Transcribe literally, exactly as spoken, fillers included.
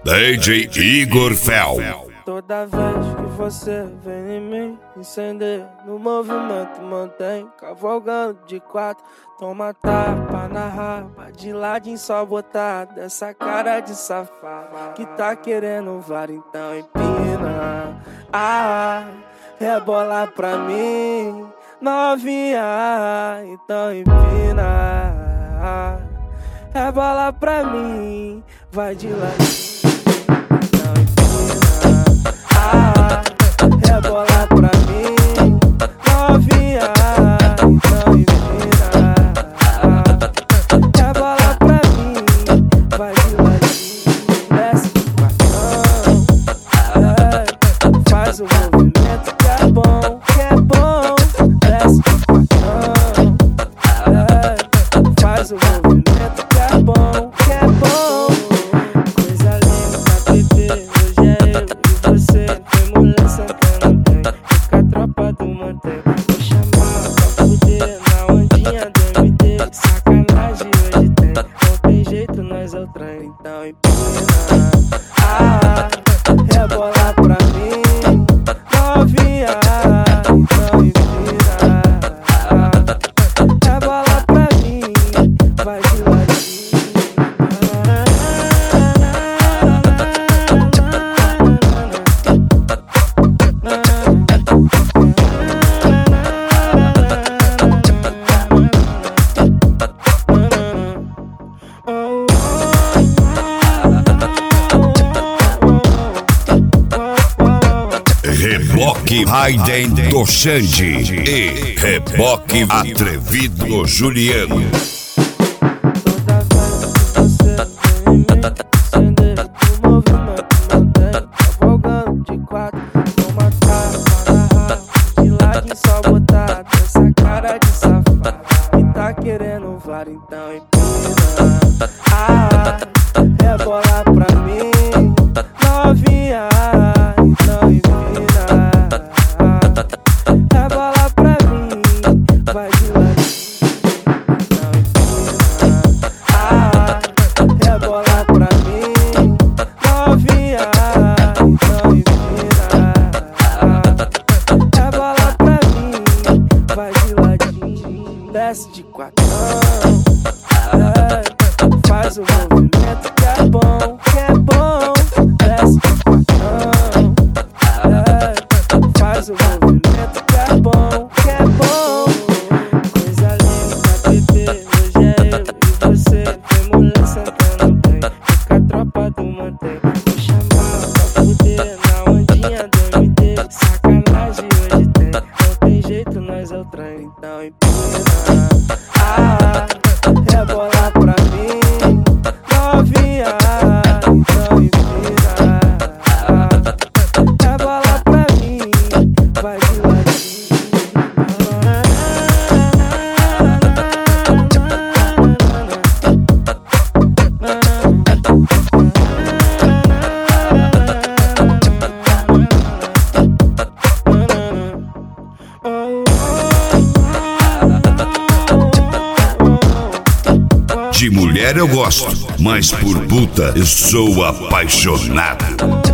D J Igor Fel. Toda vez que você vem em mim, incender no movimento, mantém cavalgando de quatro. Toma tapa na raba, de ladinho só botar dessa cara de safado que tá querendo var, então empina. Ah, rebola pra mim, novinha, então empina. Rebola pra mim, vai de ladinho. Rebola pra mim, novinha, então empina. Rebola pra mim, vai de ladinho, desce de quattrão, é, faz o movimento que é bom, que é bom. Desce de quattrão, é, faz o movimento que é bom, que é bom. Coisa linda, bebê, hoje é eu e você. Tropa do mantém, vou chamar pra fuder na ondinha do M D. Sacanagem hoje tem, não tem jeito, nós é o trem, então empina. Ah, rebola pra mim, novinha, então empina. Rebola pra mim, vai de ladinho. Reboque Raiden do Xande e Reboque Atrevido Juliano. Toda vez que você vem em mim, incender no movimento, mantém cavalgando de quatro. Toma tapa na raba, de ladinho só botar dessa cara de safado que tá querendo var, então empina. Ah, rebola pra mim, novinha, então empina. Rebola pra mim, vai de ladinho, então empina. Ah, rebola pra mim, novinha, então empina. Rebola pra mim, vai de ladinho, desce de quattrão, é, faz o movimento que é bom, que é bom. Desce de quattrão, é, faz o movimento que é bom, que é bom. Coisa linda, bebê, hoje é eu e você. Tem mulher sentando bem, fica a tropa do mantém. Vou chamar pra fuder na ondinha do M D. Sacanagem hoje tem, não tem jeito, nós é o trem, então empina. Ah, rebola pra mim, novinha, então empina. Rebola pra mim, vai de ladinho. De mulher eu gosto, mas por puta eu sou apaixonado.